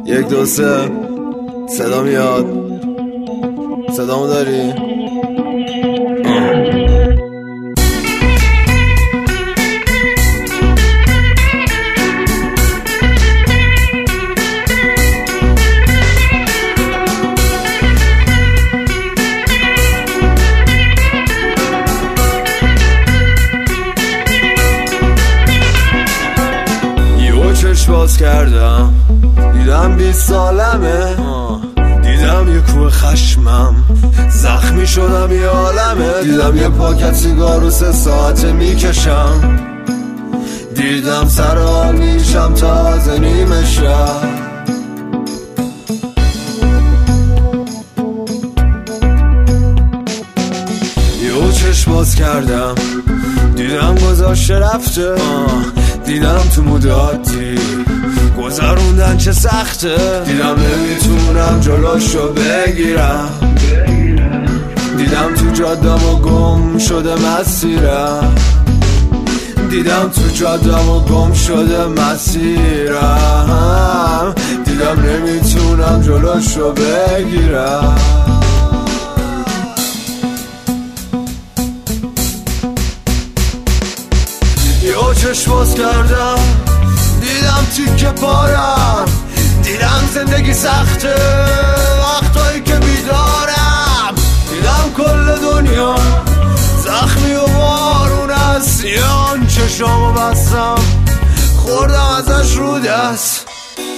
یک دو سه صدا میاد، صدامو داری؟ چشم باز کردم دیدم 20 سالمه، دیدم یه کوه خشمم زخمی شدم یه عالمه، دیدم یه پاکت سیگار رو 3 ساعته میکشم، دیدم سر حال میشم تازه نیمه شب. یهو چشم باز کردم دیدم گذاشته رفته، دیدم تو مدتی گذروندن چه سخته، دیدم نمیتونم جلوشو بگیرم، دیدم تو جادم و گم شده مسیرم، دیدم تو جادم و گم شده مسیرم، دیدم نمیتونم جلوشو بگیرم. یهو چشم باز کردم دیدم تیکه پارم، دیدم زندگی سخته وقتایی که بیدارم، دیدم کل دنیا زخمی و بارون است، یان چشامو بستم خوردم ازش رو دست.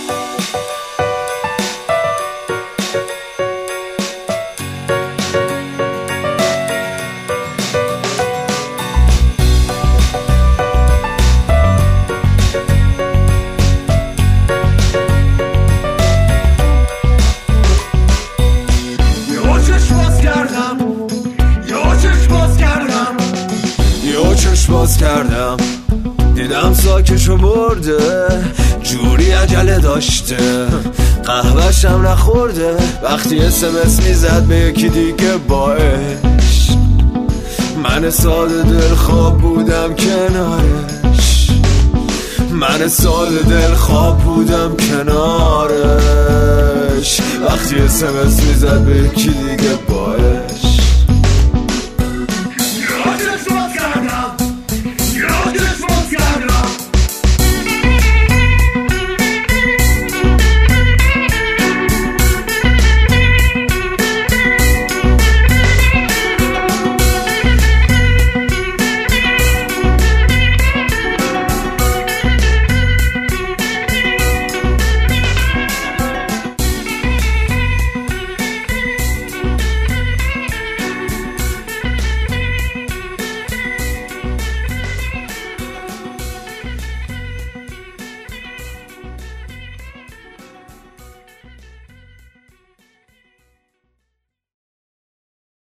چشم باز کردم دیدم ساکشو برده، جوری عجله داشته قهوه‌شم نخورده، وقتی SMS میزد به یکی دیگه باش، من ساده دل خواب بودم کنارش، من ساده دل خواب بودم کنارش، وقتی SMS میزد به یکی دیگه باش.